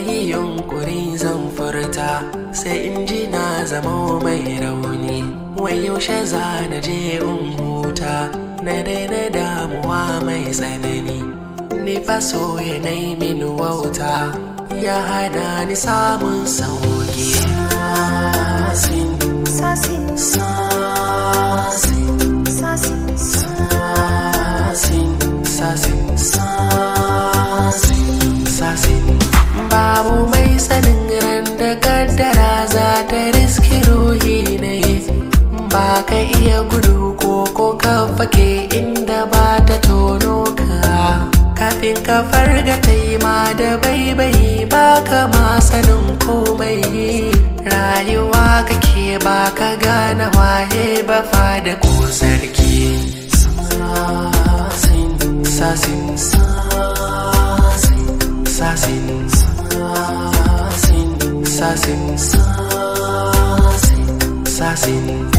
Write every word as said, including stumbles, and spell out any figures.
yi yunkuri zan furta sai in ji na zama mai rauni. Wai yaushe za na je in huta na daina damuwa mai tsanani. Ni fa so yanayi min wauta ya hada ni samun sauki. Sasin, sasin, sasin, sasin, sasin, sasin, sasin, sasin. Babu mai sanin ran da kaddara za ta riski ruhi ne. Ba ka iya gudu ko ko ka fake inda ba ta tono ka. Kafin ka farga taima da baibayi ba ka ma sanin komai. Rayuwa kake ba ka gane waye ba fa da ko sarki. Sasin, sasin, sasin, sasin, sasin, sasin, sasin, sasin.